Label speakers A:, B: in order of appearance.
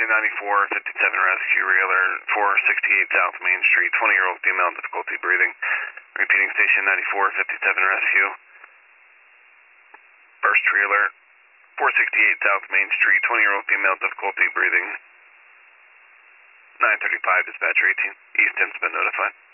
A: 94, 57 rescue, re-alert 468 South Main Street, 20-year-old female, difficulty breathing. Repeating, station 94, 57 rescue. First re-alert 468 South Main Street, 20-year-old female, difficulty breathing. 935, dispatcher 18. East end's been notified.